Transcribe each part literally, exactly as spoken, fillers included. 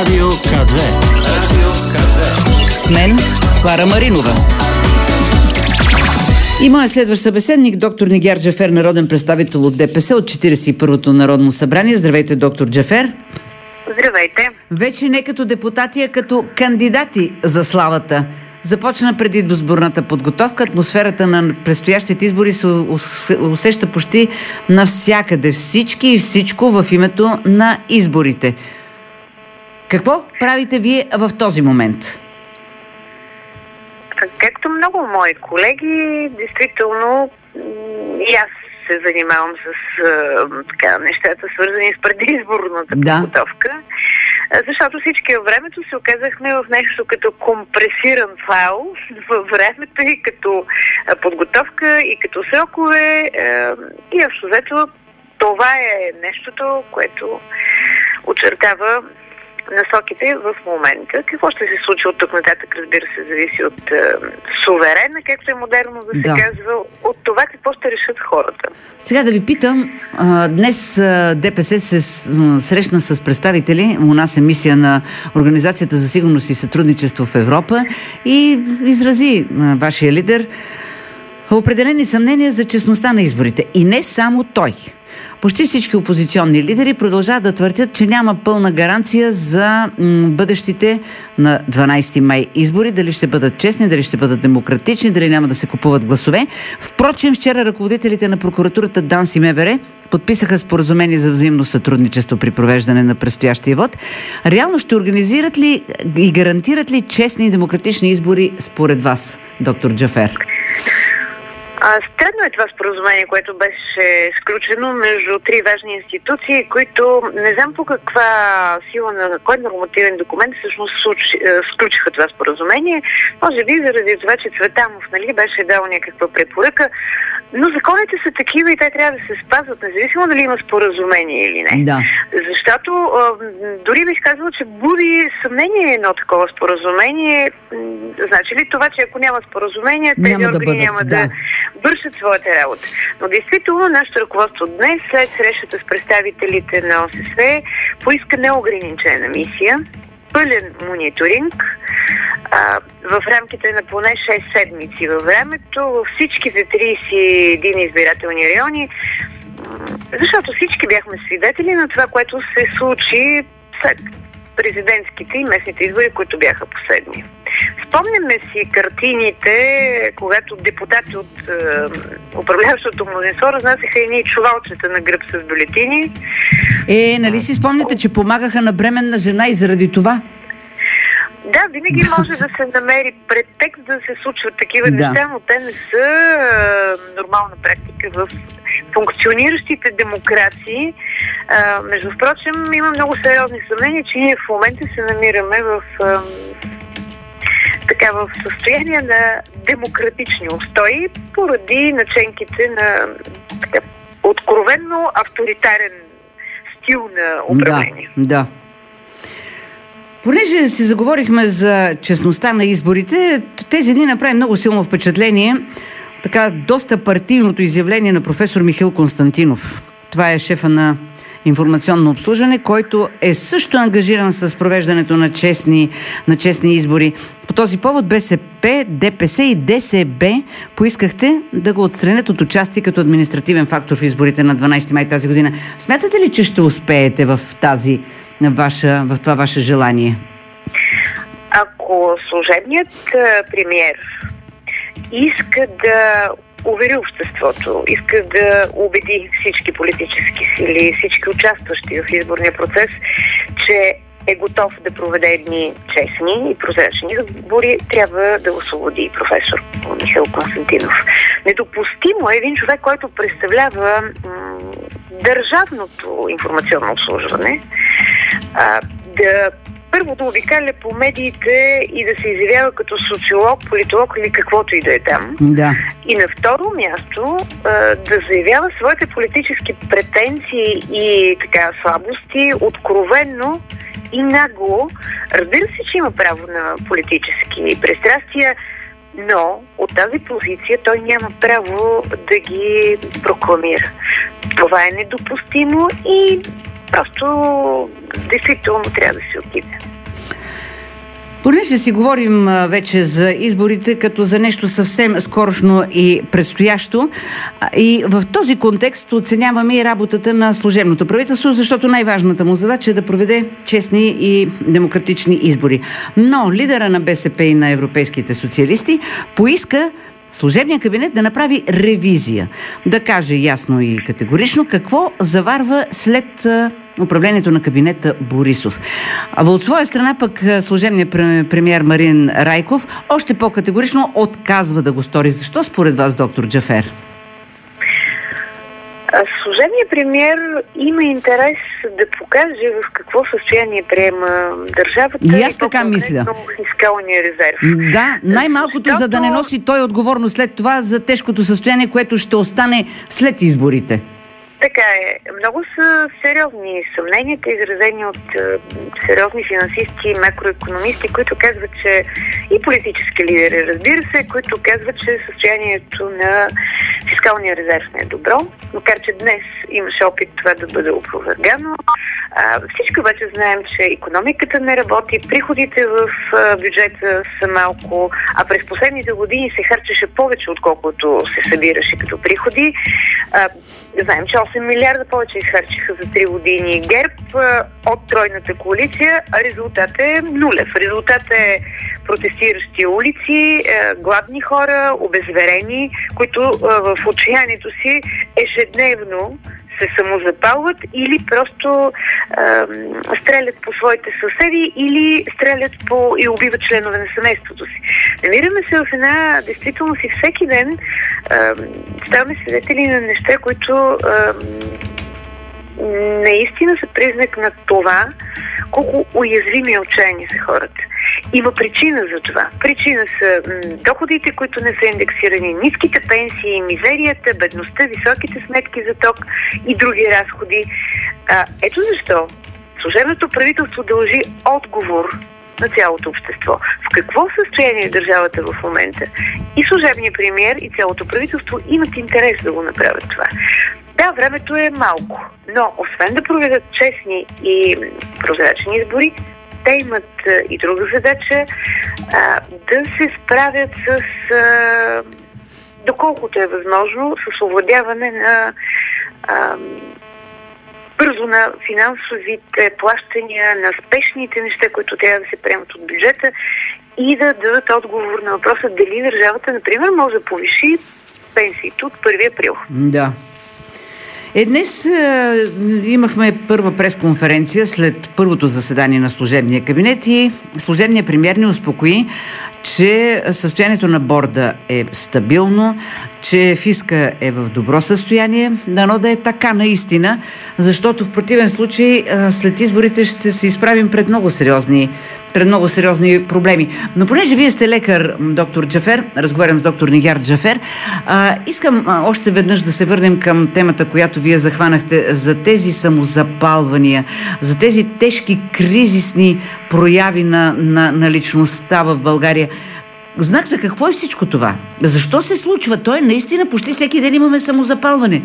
Радио К две. Радио К две. С мен Клара Маринова. И моят следващ събеседник, доктор Нигяр Джафер, народен представител от ДПС от четиридесет и първото Народно събрание. Здравейте, доктор Джафер. Здравейте. Вече не като депутати, а като кандидати за славата. Започна преди изборната подготовка. Атмосферата на предстоящите избори се усеща почти навсякъде. Всички и всичко в името на изборите. Какво правите вие в този момент? Както много мои колеги, действително и аз се занимавам с така, нещата, свързани с предизборната да. подготовка, защото всички във времето се оказахме в нещо като компресиран файл във времето и като подготовка, и като срокове. И общо взето това е нещото, което очертава насоките в момента. Какво ще се случи от тук нататък, разбира се, зависи от е, суверена, както е модерно да се да. казва, от това какво ще решат хората. Сега да ви питам, а, днес а, ДПС се срещна с представители у нас емисия на Организацията за сигурност и сътрудничество в Европа и изрази а, вашия лидер определени съмнения за честността на изборите. И не само той. Почти всички опозиционни лидери продължават да твърдят, че няма пълна гаранция за м- бъдещите на дванадесети май избори, дали ще бъдат честни, дали ще бъдат демократични, дали няма да се купуват гласове. Впрочем, вчера ръководителите на прокуратурата ДАНС и МВР подписаха споразумение за взаимно сътрудничество при провеждане на предстоящия вод. Реално ще организират ли и гарантират ли честни и демократични избори според вас, доктор Джафер? Странно е това споразумение, което беше сключено между три важни институции, които не знам по каква сила на кой нормативен документ всъщност сключиха това споразумение. Може би заради това, че Цветанов, нали, беше дал някаква препоръка, но законите са такива и те трябва да се спазват, независимо дали има споразумение или не. Да. Защото дори бих казала, че буди съмнение едно такова споразумение. Значи ли това, че ако няма споразумение, тези няма органи да бъдат, няма да, да вършат своята работа. Но действително нашето ръководство днес, след срещата с представителите на ОССЕ, поиска неограничена мисия, пълен мониторинг а, в рамките на поне шест седмици във времето, във всичките тридесет и един избирателни райони, защото всички бяхме свидетели на това, което се случи след президентските и местните избори, които бяха последни. Спомняме си картините, когато депутати от е, управляващото мнозинство разнасяха едни чувалчета на гръб с бюлетини. Е, нали си спомняте, че помагаха на бременна жена и заради това? Да, винаги може да се намери претекст да се случват такива да. неща, но те не са е, нормална практика в функциониращите демокрации. А, между впрочем, има много сериозни съмнения, че ние в момента се намираме в а, така в състояние на демократични устои поради наченките на така, откровенно авторитарен стил на управление. Да, да. Понеже си заговорихме за честността на изборите, тези дни направи много силно впечатление така доста партийното изявление на професор Михаил Константинов. Това е шефа на информационно обслужване, който е също ангажиран с провеждането на честни, на честни избори. По този повод БСП, ДПС и ДСБ поискахте да го отстранят от участие като административен фактор в изборите на дванадесети май тази година. Смятате ли, че ще успеете в тази ваша, в това ваше желание? Ако служебният премиер иска да увери обществото, иска да убеди всички политически сили, всички участващи в изборния процес, че е готов да проведе едни честни и прозрачни избори, трябва да освободи професор Михаил Константинов. Недопустимо е един човек, който представлява м- държавното информационно обслужване, а, да първо да обикаля по медиите и да се изявява като социолог, политолог или каквото и да е там. Да. И на второ място а, да заявява своите политически претенции и така слабости откровенно и нагло. Разбира се, че има право на политически пристрастия, но от тази позиция той няма право да ги прокламира. Това е недопустимо и просто действително трябва да се отиде. Понеже си говорим а, вече за изборите като за нещо съвсем скорошно и предстоящо, а, и в този контекст оценяваме и работата на служебното правителство, защото най-важната му задача е да проведе честни и демократични избори. Но лидера на БСП и на европейските социалисти поиска служебният кабинет да направи ревизия, да каже ясно и категорично какво заварва след а, управлението на кабинета Борисов. А от своя страна пък служебният премиер Марин Райков още по-категорично отказва да го стори. Защо според вас, доктор Джафер? Служебният премиер има интерес да покаже в какво състояние приема държавата. И аз така мисля. Фискалния резерв. Да, най-малкото, защото... за да не носи той отговорност след това за тежкото състояние, което ще остане след изборите. Така е. Много са сериозни съмненията, изразени от е, сериозни финансисти и макроекономисти, които казват, че и политически лидери, разбира се, които казват, че състоянието на фискалния резерв не е добро, макар че днес имаше опит това да бъде опровергано. А, всички обаче знаем, че икономиката не работи, приходите в а, бюджета са малко, а през последните години се харчеше повече, отколкото се събираше като приходи. А, знаем, че осем милиарда повече изхарчиха за три години ГЕРБ а, от тройната коалиция, а резултатът е нулев. Резултатът е протестиращи улици, а, гладни хора, обезверени, които а, в отчаянието си ежедневно се самозапалват или просто а, стрелят по своите съседи или стрелят по и убиват членове на семейството си. Намираме се в една действителност и всеки ден а, ставаме свидетели на неща, които а, наистина са признак на това колко уязвими и отчаяни са хората. Има причина за това. Причина са м, доходите, които не са индексирани, ниските пенсии, мизерията, бедността, високите сметки за ток и други разходи. А, ето защо служебното правителство дължи отговор на цялото общество. В какво състояние е държавата в момента? И служебният премиер, и цялото правителство имат интерес да го направят това. Да, времето е малко, но освен да проведат честни и прозрачни избори, те имат а, и друга задача а, да се справят с а, доколкото е възможно с овладяване на а, бързо на финансовите плащания, на спешните неща, които трябва да се приемат от бюджета и да дадат отговор на въпроса дали държавата, например, може да повиши пенсиите от първи април. Да. Е, днес е, имахме първа пресконференция след първото заседание на служебния кабинет и служебният премиер ни успокои, че състоянието на борда е стабилно, че фиска е в добро състояние, дано да е така наистина, защото в противен случай след изборите ще се изправим пред много сериозни пред много сериозни проблеми. Но понеже вие сте лекар, доктор Джафер, разговарям с доктор Нигяр Джафер, а, искам а, още веднъж да се върнем към темата, която вие захванахте за тези самозапалвания, за тези тежки кризисни прояви на, на, на личността в България. Знак за какво е всичко това? Защо се случва? То е наистина почти всеки ден имаме самозапалване.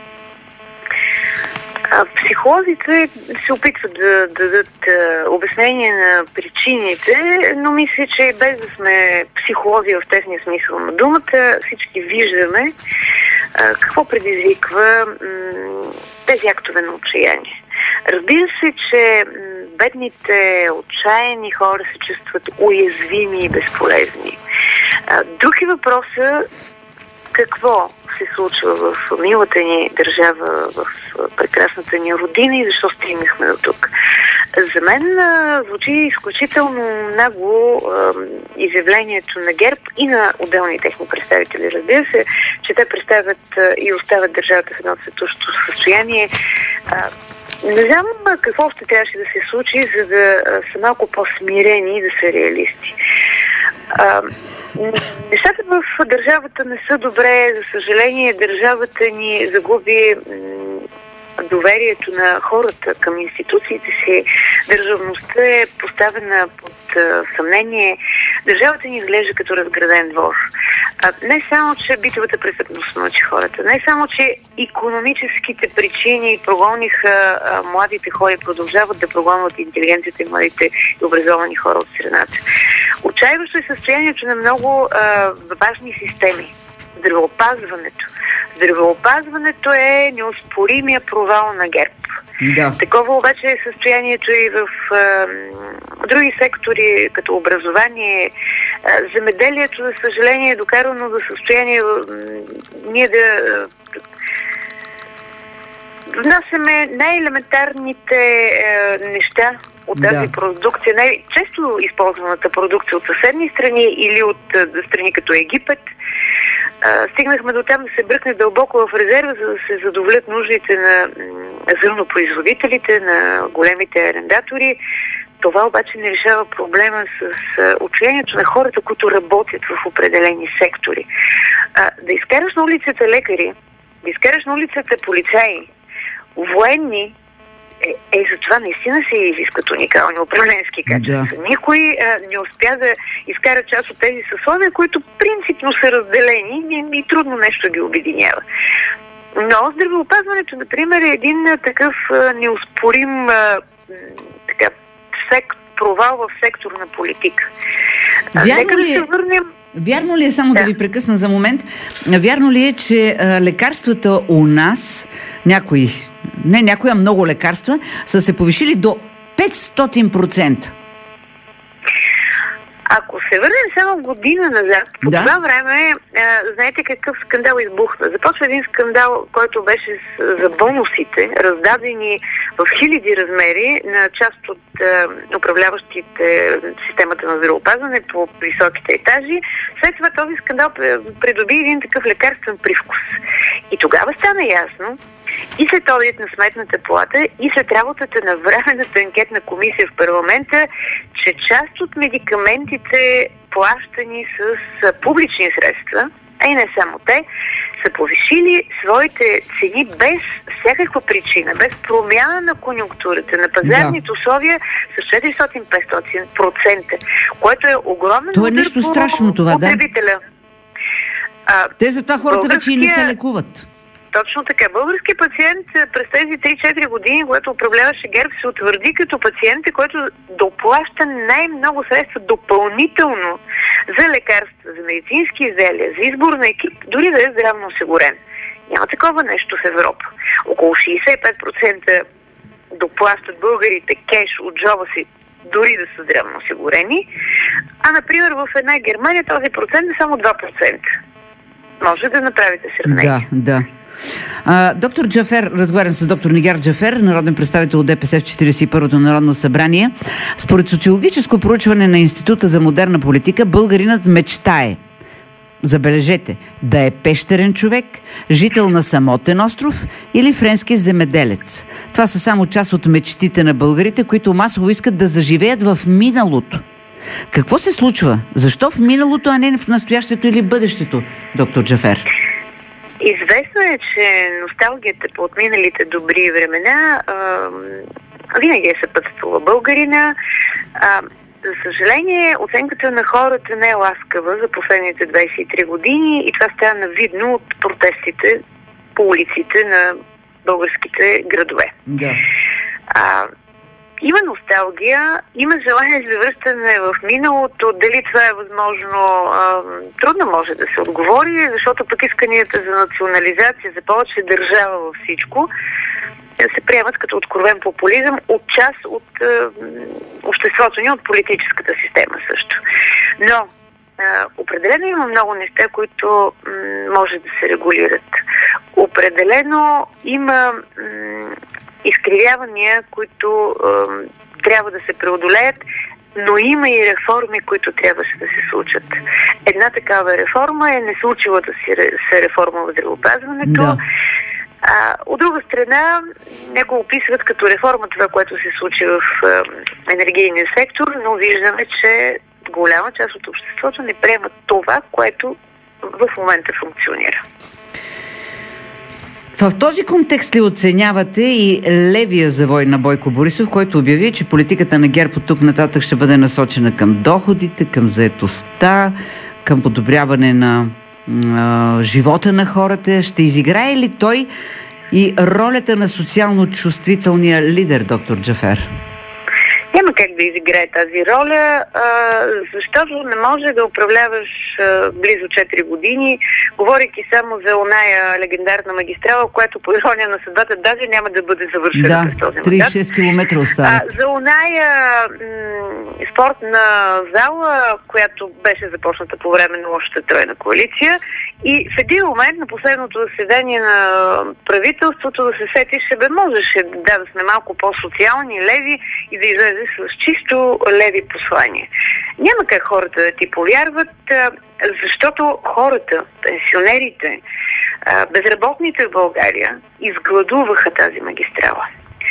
Психолозите се опитват да дадат обяснение на причините, но мисля, че без да сме психолози в тесния смисъл на думата, всички виждаме какво предизвиква тези актове на отчаяние. Разбира се, че бедните, отчаяни хора се чувстват уязвими и безполезни. Друг е въпросът какво се случва в милата ни държава, в прекрасната ни родина и защо стигнахме до тук. За мен а, звучи изключително много а, изявлението на ГЕРБ и на отделни техни представители. Разбира се, че те представят а, и оставят държавата в едно цветущо състояние. А, не знам какво още трябваше да се случи, за да а, са малко по-смирени и да са реалисти. А, Нещата в държавата не са добре. За съжаление, държавата ни загуби м- доверието на хората към институциите си. Държавността е поставена под а, съмнение. Държавата ни изглежда като разграден двор. А, не само, че битовата престъпност мъчи хората, не само, че икономическите причини прогониха а, младите хора и продължават да прогонват интелигенцията и младите и образовани хора от страната. Отчаиващо е състоянието на много а, важни системи. Здравеопазването. Здравеопазването е неоспоримия провал на ГЕРБ. Да. Такова обаче е състоянието и в а, други сектори, като образование. А, земеделието, за съжаление, е докарано до състояние а, ние да а, внасяме най-елементарните а, неща от тази да. продукция, най-често използваната продукция от съседни страни или от а, страни като Египет. Uh, стигнахме до там да се бръкне дълбоко в резерва, за да се задоволят нуждите на зърнопроизводителите, на големите арендатори. Това обаче не решава проблема с uh, отчаянието на хората, които работят в определени сектори. Uh, да изкараш на улицата лекари, да изкараш на улицата полицаи, военни, Е, е, за това наистина се изискват уникални управленски качества. Да. Никой а, не успя да изкара част от тези съсловия, които принципно са разделени и, и трудно нещо ги обединява. Но здравеопазването, например, е един а, такъв а, неоспорим а, така, сек, провал в сектор на политика. А, Вярно ли, да се върнем... вярно ли е, само да. да ви прекъсна за момент, вярно ли е, че а, лекарствата у нас, някои не някоя много лекарства, са се повишили до петстотин процента. Ако се върнем само година назад, по да. това време, а, знаете какъв скандал избухна. Започва един скандал, който беше с, за бонусите, раздадени в хиляди размери на част от а, управляващите системата на здравеопазване по високите етажи. След това този скандал придоби един такъв лекарствен привкус. И тогава стана ясно, и след одит на Сметната палата, и след работата на Временната анкетна комисия в парламента, че част от медикаментите, плащани с публични средства, а и не само те, са повишили своите цени без всякаква причина, без промяна на конюнктурата, на пазарните да. условия с четиристотин-петстотин процента, което е огромно. Това е нещо страшно, това, да? А, Те за това хората българския... вече и не се лекуват. Точно така. Български пациент през тези три-четири години, когато управляваше ГЕРБ, се утвърди като пациент, който доплаща най-много средства допълнително за лекарства, за медицински изделия, за избор на екип, дори да е здравно осигурен. Няма такова нещо в Европа. Около шейсет и пет процента доплащат българите кеш от джоба си, дори да са здравно осигурени, а, например, в една Германия този процент е само два процента. Може да направите сравнение. Да, да. А, доктор Джафер, разговарям с доктор Нигяр Джафер, народен представител от ДПС в четиридесет и първото Народно събрание. Според социологическо проучване на Института за модерна политика, българинът мечтае, забележете, да е пещерен човек, жител на самотен остров или френски земеделец. Това са само част от мечтите на българите, които масово искат да заживеят в миналото. Какво се случва? Защо в миналото, а не в настоящето или бъдещето, доктор Джафер? Известно е, че носталгията по отминалите добри времена а, винаги е съпътствала българина. А, за съжаление, оценката на хората не е ласкава за последните двадесет и три години и това стана видно от протестите по улиците на българските градове. Да. А, Има носталгия, има желание за връщане в миналото. Дали това е възможно, а, трудно може да се отговори, защото пък исканията за национализация, за повече държава във всичко, се приемат като откровен популизъм от част от а, обществото ни, от политическата система също. Но а, определено има много неща, които м, може да се регулират. Определено има м, изкривявания, които е, трябва да се преодолеят, но има и реформи, които трябваше да се случат. Една такава реформа е не случилата си се реформа в здравеопазването. Да. А, от друга страна, някои описват като реформа това, което се случи в е, енергийния сектор, но виждаме, че голяма част от обществото не приема това, което в момента функционира. В този контекст ли оценявате и левия завой на Бойко Борисов, който обяви, че политиката на ГЕРБ от тук нататък ще бъде насочена към доходите, към заетостта, към подобряване на а, живота на хората? Ще изиграе ли той и ролята на социално чувствителния лидер, доктор Джафер? Няма как да изиграе тази роля, а, защото не може да управляваш а, близо четири години, говорейки само за оная легендарна магистрала, която по ирония на съдбата даже няма да бъде завършена да, през този мандат. тридесет и шест километра остават. А, за оная м- спортна зала, която беше започната по време на лошата тройна коалиция, и в един момент на последното заседание на правителството да се сетиш, бе, можеше да, да сме малко по-социални, леви и да излезе с чисто леви послания. Няма как хората да ти повярват, защото хората, пенсионерите, безработните в България изгладуваха тази магистрала.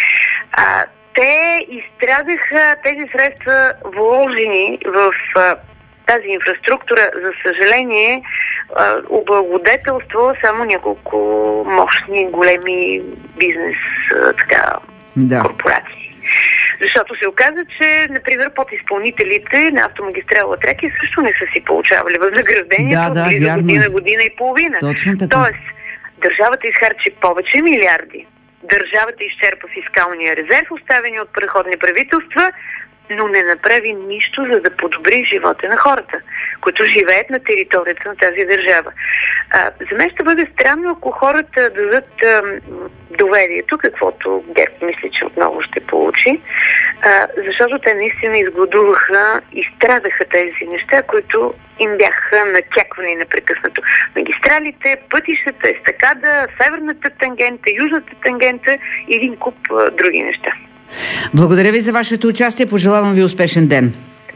Те изстрадаха тези средства, вложени в тази инфраструктура, за съжаление, облагодетелства само няколко мощни, големи бизнес така, да. корпорации. Защото се оказа, че, например, подизпълнителите на автомагистрала Тракия също не са си получавали възнаграждението да, да, близо вярно. година, година и половина. Точно така. Тоест, държавата изхарчи повече милиарди. Държавата изчерпа фискалния резерв, оставени от предходни правителства, но не направи нищо, за да подобри живота на хората, които живеят на територията на тази държава. А, за мен ще бъде странно, ако хората дадат а, доверието, каквото ГЕРБ мисли, че отново ще получи, а, защото те наистина изгладуваха и страдаха тези неща, които им бяха натяквани непрекъснато. Магистралите, пътищата, естакада, северната тангента, южната тангента и един куп а, други неща. Благодаря ви за вашето участие. Пожелавам ви успешен ден.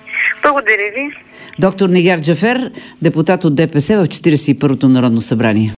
Благодаря ви. Доктор Нигяр Джафер, депутат от ДПС в четиридесет и първото Народно събрание.